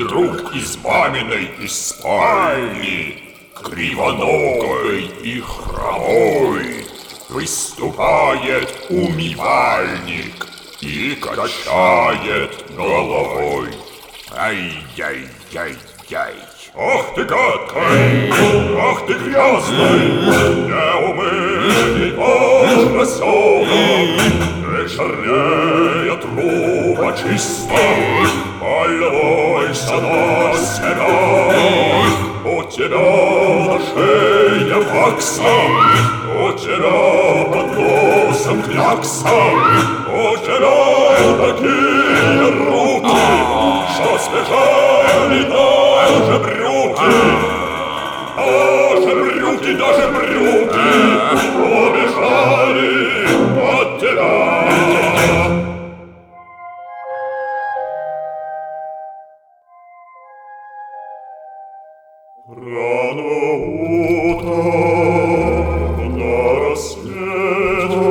Друг из маминой из спальни, кривоногой и хромой, выступает умывальник и качает головой. Ай-яй-яй-яй. Ах ты гадкой, ах ты грязный, неумытый поросенок, ты чернее труба чисто, полюбуйся на себя. У тебя на шее вакса, у тебя под носом клякса, у тебя такие руки, что сбежали даже брюки. Даже брюки убежали от тебя. Рано утром на рассвете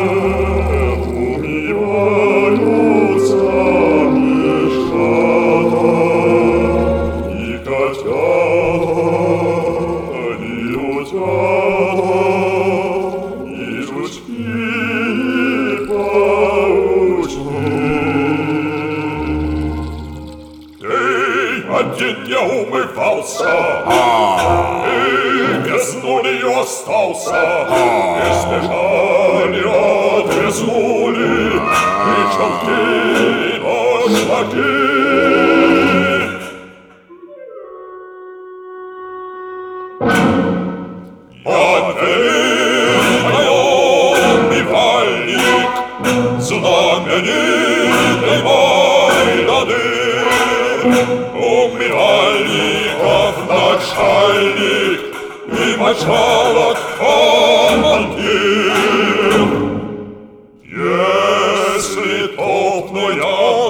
умиваются мышата и котята, и утята, и жучки, и паучки. Один не умывался, и без нули остался, и сбежали, отрезнули, и чулки, и башмаки. Отвели умывальник знаменитой Майданы. Умывальников начальник и мочалок командир. Если топну я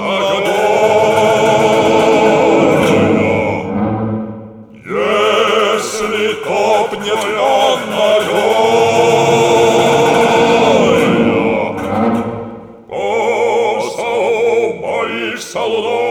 ногой, если топнет я ногой, боишься луной.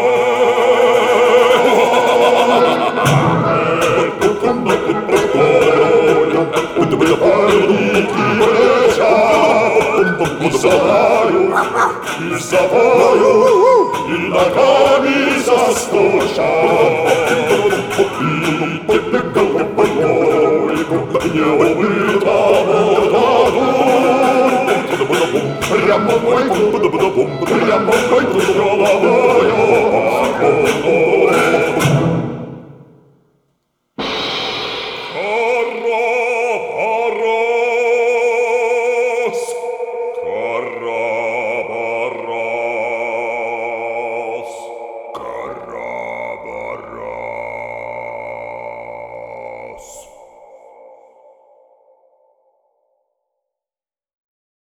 И завою, и ногами застучат. И тебе головой неумытому дадут. Прямо мой головою.